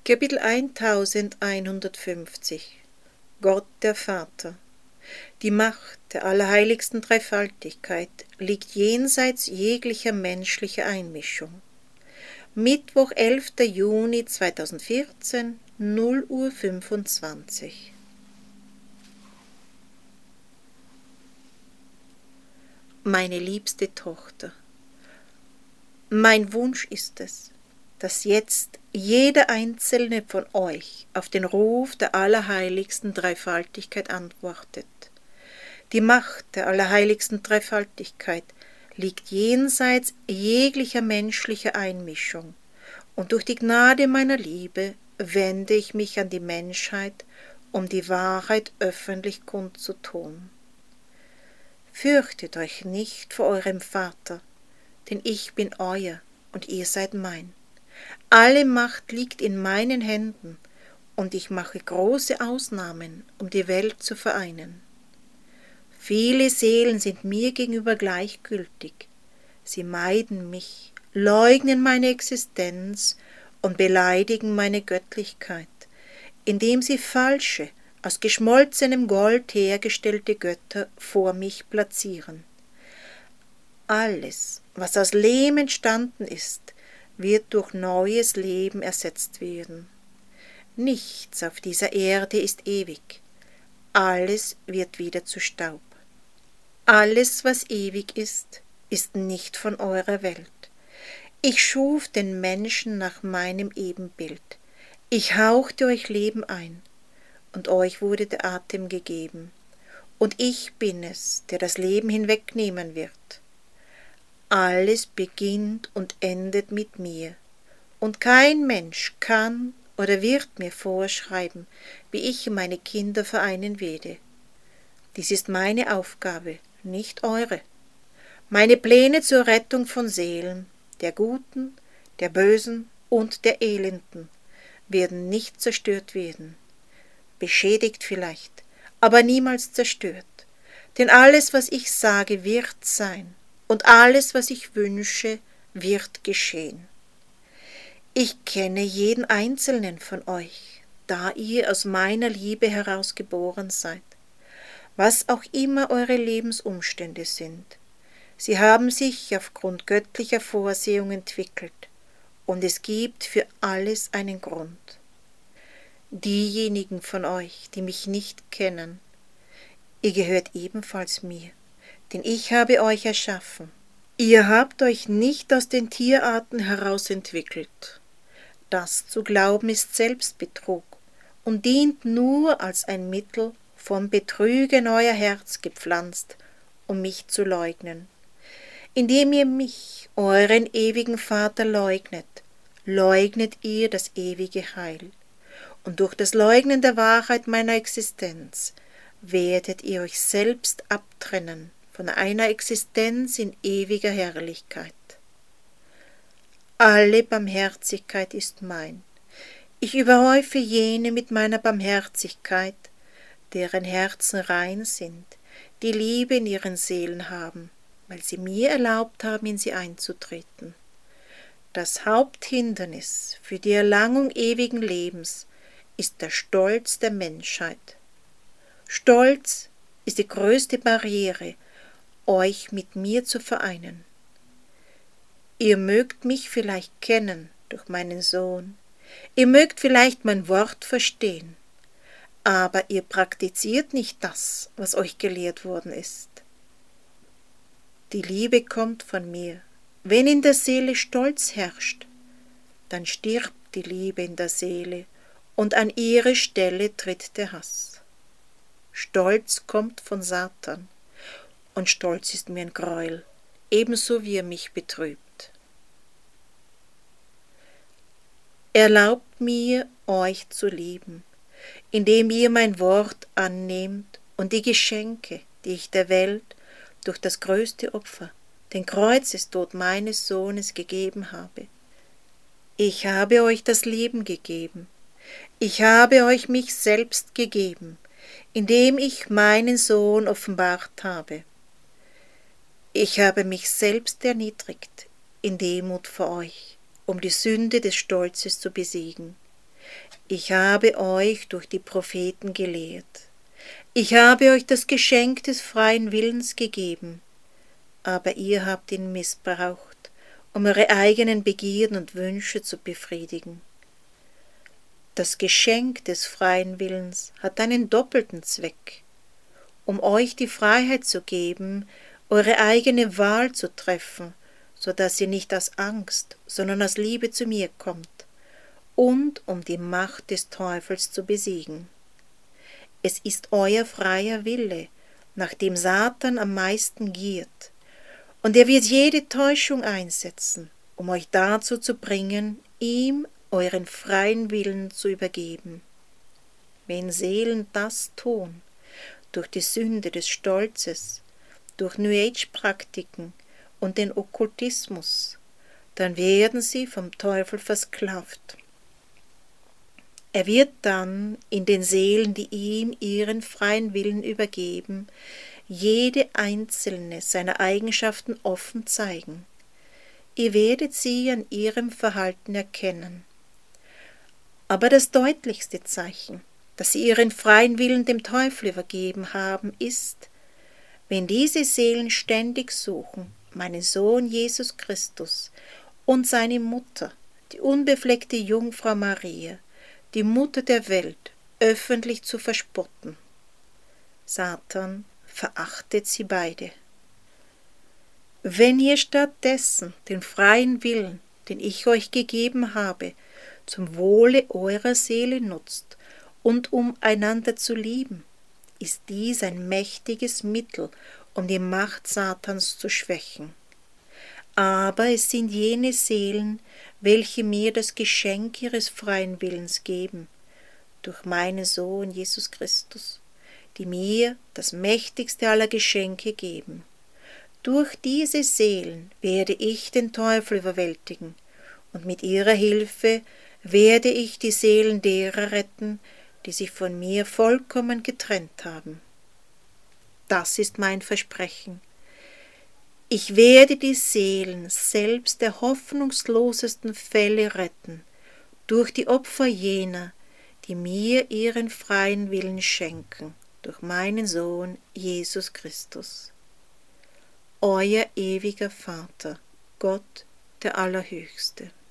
Kapitel 1150 Gott der Vater. Die Macht der allerheiligsten Dreifaltigkeit liegt jenseits jeglicher menschlicher Einmischung. Mittwoch, 11. Juni 2014, 0:25 Uhr. Meine liebste Tochter, mein Wunsch ist es, dass jetzt jeder einzelne von euch auf den Ruf der allerheiligsten Dreifaltigkeit antwortet. Die Macht der allerheiligsten Dreifaltigkeit liegt jenseits jeglicher menschlicher Einmischung, und durch die Gnade meiner Liebe wende ich mich an die Menschheit, um die Wahrheit öffentlich kundzutun. Fürchtet euch nicht vor eurem Vater, denn ich bin euer und ihr seid mein. Alle Macht liegt in meinen Händen, und ich mache große Ausnahmen, um die Welt zu vereinen. Viele Seelen sind mir gegenüber gleichgültig. Sie meiden mich, leugnen meine Existenz und beleidigen meine Göttlichkeit, indem sie falsche, aus geschmolzenem Gold hergestellte Götter vor mich platzieren. Alles, was aus Lehm entstanden ist, wird durch neues Leben ersetzt werden. Nichts auf dieser Erde ist ewig. Alles wird wieder zu Staub. Alles, was ewig ist, ist nicht von eurer Welt. Ich schuf den Menschen nach meinem Ebenbild. Ich hauchte euch Leben ein, und euch wurde der Atem gegeben. Und ich bin es, der das Leben hinwegnehmen wird. Alles beginnt und endet mit mir, und kein Mensch kann oder wird mir vorschreiben, wie ich meine Kinder vereinen werde. Dies ist meine Aufgabe, nicht eure. Meine Pläne zur Rettung von Seelen, der Guten, der Bösen und der Elenden, werden nicht zerstört werden. Beschädigt vielleicht, aber niemals zerstört. Denn alles, was ich sage, wird sein. Und alles, was ich wünsche, wird geschehen. Ich kenne jeden einzelnen von euch, da ihr aus meiner Liebe heraus geboren seid. Was auch immer eure Lebensumstände sind, sie haben sich aufgrund göttlicher Vorsehung entwickelt, und es gibt für alles einen Grund. Diejenigen von euch, die mich nicht kennen, ihr gehört ebenfalls mir, denn ich habe euch erschaffen. Ihr habt euch nicht aus den Tierarten heraus entwickelt. Das zu glauben ist Selbstbetrug und dient nur als ein Mittel, vom Betrügen euer Herz gepflanzt, um mich zu leugnen. Indem ihr mich, euren ewigen Vater, leugnet ihr das ewige Heil. Und durch das Leugnen der Wahrheit meiner Existenz werdet ihr euch selbst abtrennen von einer Existenz in ewiger Herrlichkeit. Alle Barmherzigkeit ist mein. Ich überhäufe jene mit meiner Barmherzigkeit, deren Herzen rein sind, die Liebe in ihren Seelen haben, weil sie mir erlaubt haben, in sie einzutreten. Das Haupthindernis für die Erlangung ewigen Lebens ist der Stolz der Menschheit. Stolz ist die größte Barriere, euch mit mir zu vereinen. Ihr mögt mich vielleicht kennen durch meinen Sohn, ihr mögt vielleicht mein Wort verstehen, aber ihr praktiziert nicht das, was euch gelehrt worden ist. Die Liebe kommt von mir. Wenn in der Seele Stolz herrscht, dann stirbt die Liebe in der Seele, und an ihre Stelle tritt der Hass. Stolz kommt von Satan, und Stolz ist mir ein Gräuel, ebenso wie er mich betrübt. Erlaubt mir, euch zu lieben, indem ihr mein Wort annehmt und die Geschenke, die ich der Welt durch das größte Opfer, den Kreuzestod meines Sohnes, gegeben habe. Ich habe euch das Leben gegeben. Ich habe euch mich selbst gegeben, indem ich meinen Sohn offenbart habe. Ich habe mich selbst erniedrigt in Demut vor euch, um die Sünde des Stolzes zu besiegen. Ich habe euch durch die Propheten gelehrt. Ich habe euch das Geschenk des freien Willens gegeben, aber ihr habt ihn missbraucht, um eure eigenen Begierden und Wünsche zu befriedigen. Das Geschenk des freien Willens hat einen doppelten Zweck, um euch die Freiheit zu geben, eure eigene Wahl zu treffen, so dass ihr nicht aus Angst, sondern aus Liebe zu mir kommt, und um die Macht des Teufels zu besiegen. Es ist euer freier Wille, nach dem Satan am meisten giert, und er wird jede Täuschung einsetzen, um euch dazu zu bringen, ihm euren freien Willen zu übergeben. Wenn Seelen das tun, durch die Sünde des Stolzes, durch New Age-Praktiken und den Okkultismus, dann werden sie vom Teufel versklavt. Er wird dann in den Seelen, die ihm ihren freien Willen übergeben, jede einzelne seiner Eigenschaften offen zeigen. Ihr werdet sie an ihrem Verhalten erkennen. Aber das deutlichste Zeichen, dass sie ihren freien Willen dem Teufel übergeben haben, ist, wenn diese Seelen ständig suchen, meinen Sohn Jesus Christus und seine Mutter, die unbefleckte Jungfrau Maria, die Mutter der Welt, öffentlich zu verspotten. Satan verachtet sie beide. Wenn ihr stattdessen den freien Willen, den ich euch gegeben habe, zum Wohle eurer Seele nutzt und um einander zu lieben, ist dies ein mächtiges Mittel, um die Macht Satans zu schwächen. Aber es sind jene Seelen, welche mir das Geschenk ihres freien Willens geben, durch meinen Sohn Jesus Christus, die mir das mächtigste aller Geschenke geben. Durch diese Seelen werde ich den Teufel überwältigen, und mit ihrer Hilfe werde ich die Seelen derer retten, die sich von mir vollkommen getrennt haben. Das ist mein Versprechen. Ich werde die Seelen selbst der hoffnungslosesten Fälle retten, durch die Opfer jener, die mir ihren freien Willen schenken, durch meinen Sohn Jesus Christus. Euer ewiger Vater, Gott der Allerhöchste.